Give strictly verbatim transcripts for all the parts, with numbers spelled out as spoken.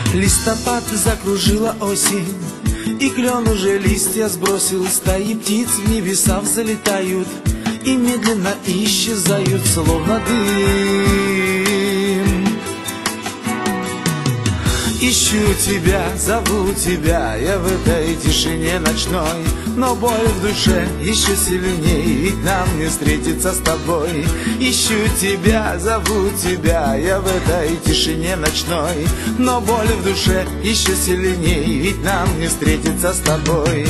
Листопад закружила осень, и клен уже листья сбросил. Стаи птиц в небеса взлетают и медленно исчезают, словно дым. Ищу тебя, зову тебя, я в этой тишине ночной, но боль в душе еще сильней, ведь нам не встретиться с тобой. Ищу тебя, зову тебя, я в этой тишине ночной, но боль в душе еще сильней, ведь нам не встретиться с тобой.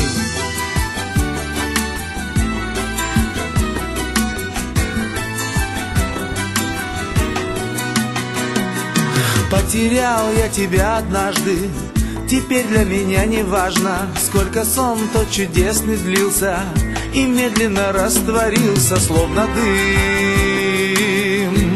Потерял я тебя однажды, теперь для меня не важно, сколько сон тот чудесный длился и медленно растворился, словно дым.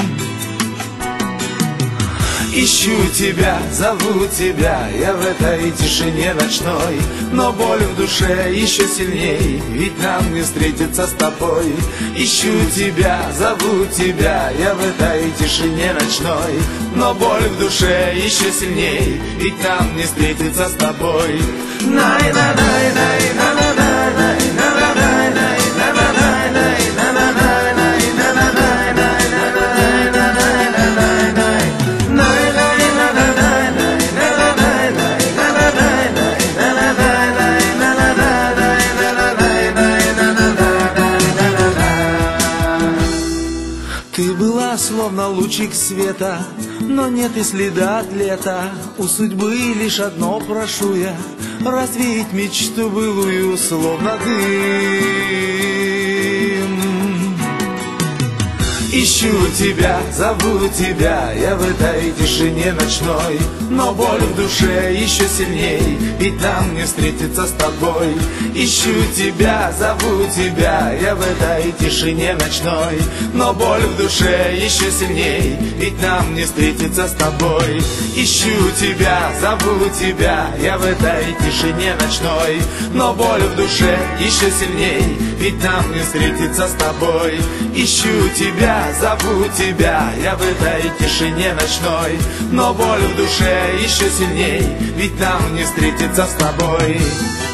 Ищу тебя, зову тебя, я в этой тишине ночной, но боль в душе еще сильней, ведь нам не встретиться с тобой. Ищу тебя, зову тебя, я в этой тишине ночной, но боль в душе еще сильней, ведь нам не встретиться с тобой. Ты была словно лучик света, но нет и следа от лета. У судьбы лишь одно прошу я, развеять мечту былую, словно дым. Ищу тебя, зову тебя, я в этой тишине ночной, но боль в душе еще сильней, ведь нам не встретиться с тобой. Ищу тебя, зову тебя, я в этой тишине ночной, но боль в душе еще сильней, ведь нам не встретиться с тобой. Ищу тебя, зову тебя, я в этой тишине ночной, но боль в душе еще сильней, ведь нам не встретиться с тобой. Ищу тебя, зову тебя, я в этой тишине ночной, но боль в душе еще сильней, ведь нам не встретиться с тобой.